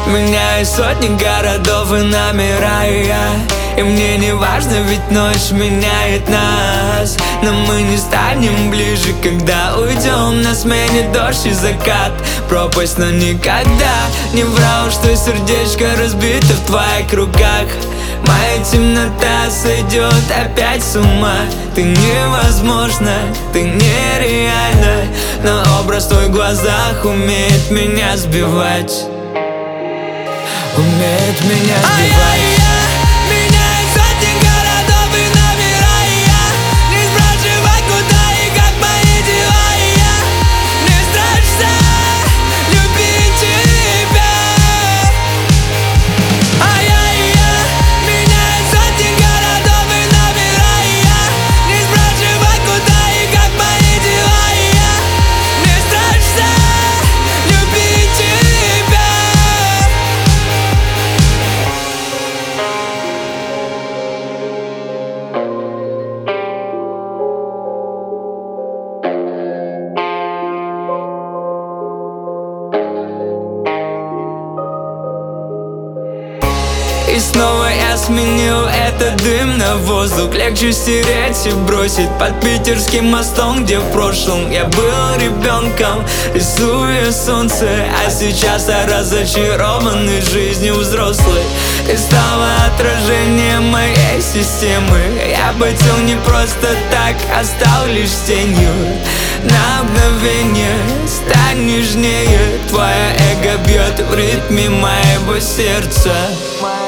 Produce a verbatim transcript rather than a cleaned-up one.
Меняю сотни городов и номера я. И мне не важно, ведь ночь меняет нас. Но мы не станем ближе, когда уйдем. На смене дождь и закат, пропасть, но никогда не врал, что сердечко разбито в твоих руках. Моя темнота сойдет опять с ума. Ты невозможна, ты нереальна, но образ в твоих глазах умеет меня сбивать. Умеет меня сбивать. И снова я сменил этот дым на воздух. Легче стереть и бросить под питерским мостом, где в прошлом я был ребенком, рисуя солнце. А сейчас я разочарованный жизнью взрослый. Ты стала отражением моей системы. Я потел не просто так, а стал лишь тенью. На мгновение стань нежнее. Твое эго бьет в ритме моего сердца.